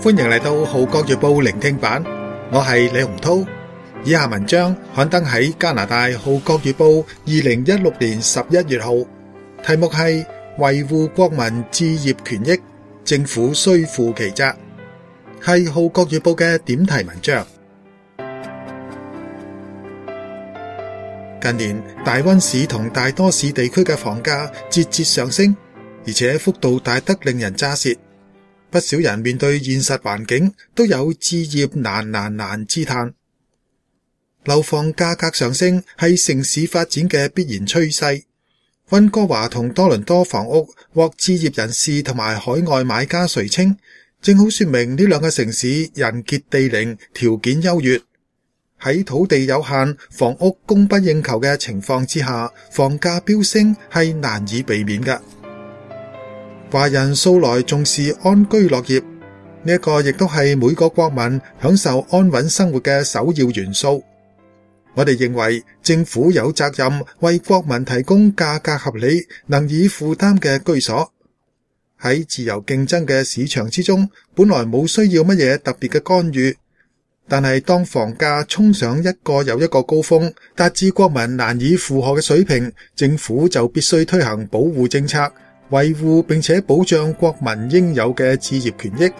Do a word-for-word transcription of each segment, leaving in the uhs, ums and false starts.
歡迎嚟到《號角月報》聆聽版，我係李洪濤。以下文章刊登喺加拿大《號角月報》二零一六年十一月號，題目係維護國民置業權益，政府須負其責，係《號角月報》嘅點題文章。近年大溫市同大多市地區嘅房價節節上升，而且幅度大得令人咋舌。不少人面對現實環境，都有置業難難難之嘆。樓房價格上升係城市發展嘅必然趨勢。溫哥華同多倫多房屋獲置業人士同埋海外買家垂青，正好說明呢兩個城市人傑地靈，條件優越。喺土地有限、房屋供不應求嘅情況之下，房價飆升係難以避免嘅。華人素來重視安居樂業，呢一個亦都係每個國民享受安穩生活嘅首要元素。我哋認為政府有責任為國民提供價格合理、能以負擔嘅居所。喺自由競爭嘅市場之中，本來冇需要乜嘢特別嘅干預，但係當房價衝上一個又一個高峰，達至國民難以負荷嘅水平，政府就必須推行保護政策，維護並且保障國民應有嘅置業權益。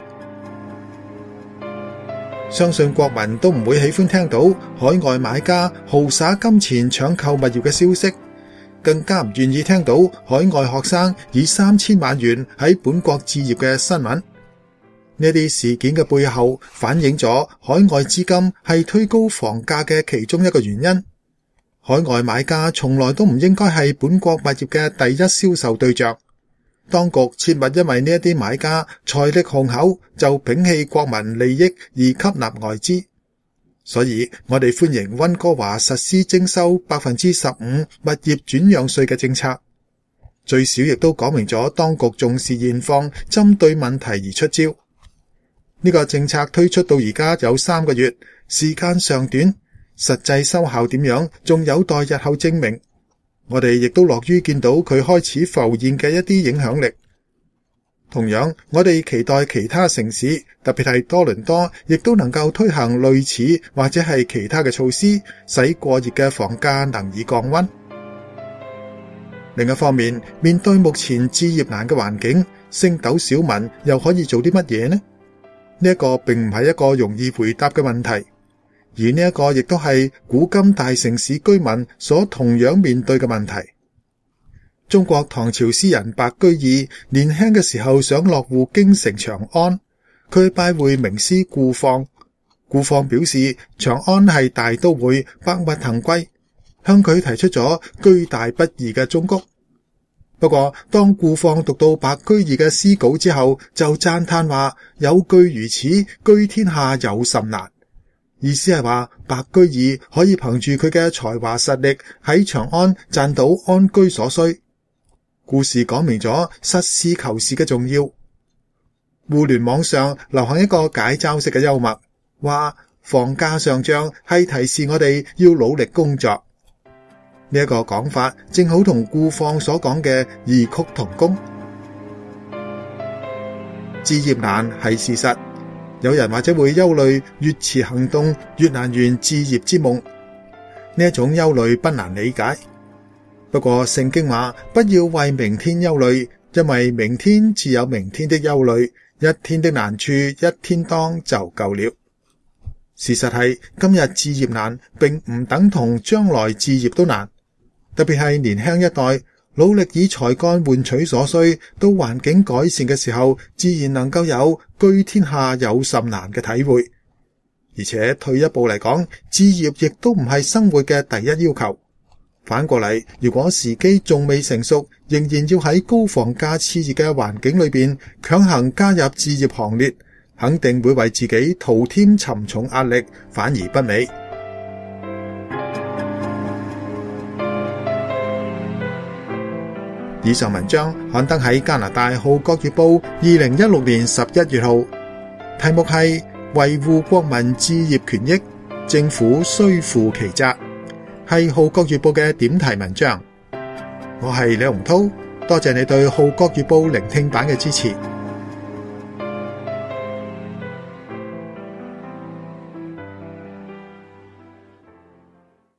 相信國民都唔會喜歡聽到海外買家豪灑金錢搶購物業嘅消息，更加唔願意聽到海外學生以三千萬元喺本國置業嘅新聞。呢啲事件嘅背後反映咗海外資金係推高房價嘅其中一個原因。海外買家從來都唔應該係本國物業嘅第一銷售對象。當局切勿因為呢一啲買家財力雄厚就摒棄國民利益而吸納外資，所以我哋歡迎溫哥華實施徵收百分之十五物業轉讓稅嘅政策，最少亦都講明咗當局重視現況，針對問題而出招。呢個政策推出到而家有三個月，時間尚短，實際收效點樣仲有待日後證明。我哋亦都樂於見到佢開始浮現嘅一啲影響力。同樣，我哋期待其他城市，特別係多倫多，亦都能夠推行類似或者係其他嘅措施，使過熱嘅房價能以降溫。另一方面，面對目前置業難嘅環境，星斗小民又可以做啲乜嘢呢？呢一個並唔係一個容易回答嘅問題。而呢一個亦都係古今大城市居民所同樣面對嘅問題。中國唐朝詩人白居易年輕嘅時候想落戶京城長安，佢拜會名師顧況，顧況表示長安係大都會，百物騰貴，向佢提出咗居大不易嘅忠告。不過當顧況讀到白居易嘅詩稿之後，就讚嘆話有句如此，居天下有甚難。意思係話白居易可以憑住佢嘅才華實力喺長安賺到安居所需。故事講明咗實事求是嘅重要。互聯網上流行一個解嘲式嘅幽默，話房價上漲係提示我哋要努力工作。呢一個講法正好同顧況所講嘅異曲同工。置業難係事實。有人或者會憂慮越遲行動越難圓置業之夢，呢一種憂慮不難理解。不過聖經話不要為明天憂慮，因為明天自有明天的憂慮，一天的難處一天當就夠了。事實係今日置業難並唔等同將來置業都難，特別係年輕一代努力以才幹換取所需，到環境改善嘅時候，自然能夠有居天下有甚難嘅體會。而且退一步嚟講，置業亦都唔係生活嘅第一要求。反過嚟，如果時機仲未成熟，仍然要喺高房價熾熱嘅環境裏邊強行加入置業行列，肯定會為自己徒添沉重壓力，反而不美。以上文章刊登喺加拿大《號角月報》二零一六年十一月號，題目係維護國民置業權益，政府須負其責，係《號角月報》嘅點題文章。我係李洪濤，多謝你對《號角月報》聆聽版嘅支持。